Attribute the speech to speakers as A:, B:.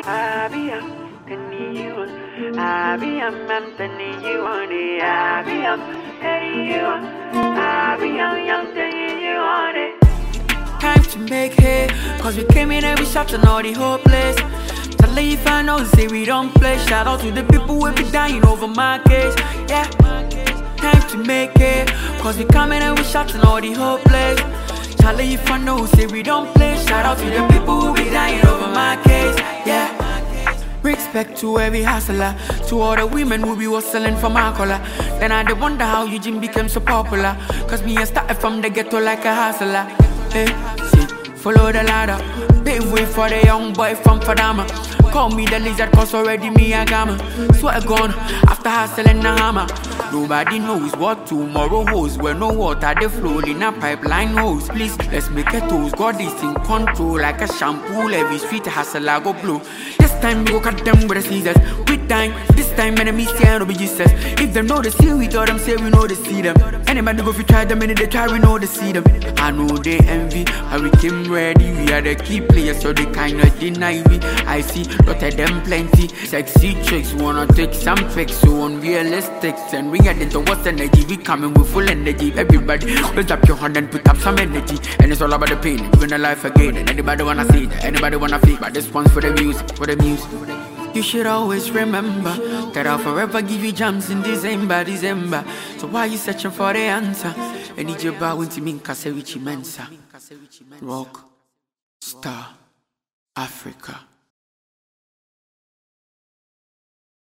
A: I'm telling you, I'm telling you on it. I'm telling you, I'm telling you on it. Time to make hay, cause we came in and we shot on all the whole place. Tell you if I know, say we don't play. Shout out to the people who be dying over my case. Yeah, time to make hay, cause we come in and we shot on all the whole place. Tell you if I know, say we don't play. Shout out to the people who be dying over my case. Yeah. Respect to every hustler, to all the women who be hustling for my color. Then I dey wonder how Eugene became so popular. Cause me I started from the ghetto like a hustler. Hey, see, follow the ladder, pave way for the young boy from Fadama. Call me the lizard cause already me a gamma. Swear gone, after hustling the hammer. Nobody knows what tomorrow holds. Where no water they flow in a pipeline hose. Please, let's make a toast. God is in control like a shampoo. Every street hustler go blow. This time we go cut them with the scissors. With time, this time enemies say no be Jesus. If them know the see, we tell them say we know the see them. Anybody go if you try them and they try we know the see them. I know they envy, how we came ready. We are the key players so they cannot deny we. I see lot of them plenty. Sexy chicks wanna take some pics so unrealistic. And we get into what's energy. We coming with full energy. Everybody raise up your hand and put up some energy. And it's all about the pain, living the life again. And anybody wanna see that, anybody wanna feel. But this one's for the music, for the music. You should always remember that I'll forever give you jams in December. So why you searching for the answer? And need your bow into me, Kasewichi Mensa. Rock, Star, Africa.